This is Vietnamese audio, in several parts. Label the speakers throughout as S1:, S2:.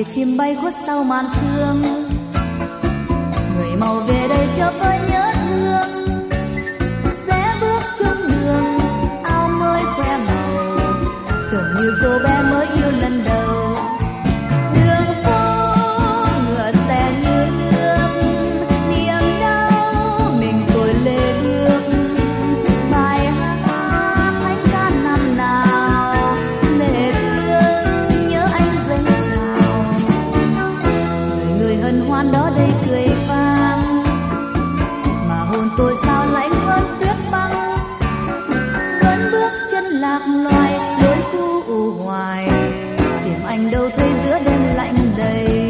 S1: chim bay khuất sau màn sương, người màu về đây cho tôi nhớ thương. Sẽ bước trên đường áo mới khoe màu, tưởng như cô bé mới yêu lần đầu. Đường phố ngựa xe như nước, niềm đau mình tôi lê bước. Bài hát anh ca năm nào lệ thương nhớ anh dâng chào. Người hân hoan đó đây cười vang, mà hồn tôi sao lạnh hơn tuyết băng. Vẫn bước chân lạc loài lối cũ hoài, tìm anh đâu thấy giữa đêm lạnh đầy.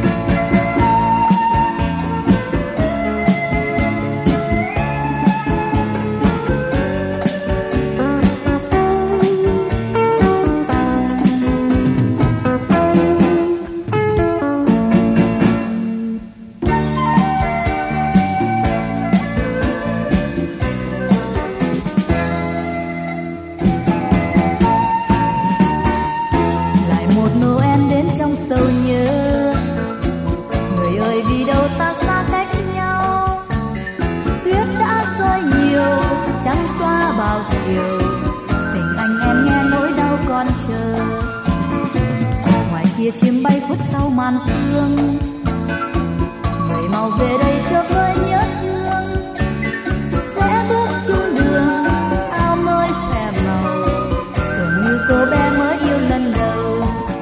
S1: Trong sâu nhớ, người ơi đi đâu ta xa cách nhau. Tuyết đã rơi nhiều, trắng xóa bao chiều, tình anh em nghe nỗi đau còn chờ. Ngoài kia chim bay khuất sau màn sương, người màu về đây cho tôi nhớ thương. Sẽ bước chung đường áo mới khoe màu, tưởng như cô bé mới yêu lần đầu.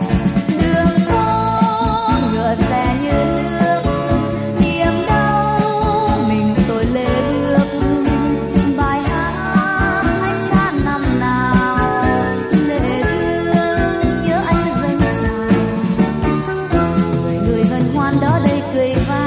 S1: Xe như nước, niềm đau mình tôi lê bước. Bài hát anh ca năm nào lệ thương nhớ anh dâng chào. Người người hân hoan đó đây cười vang.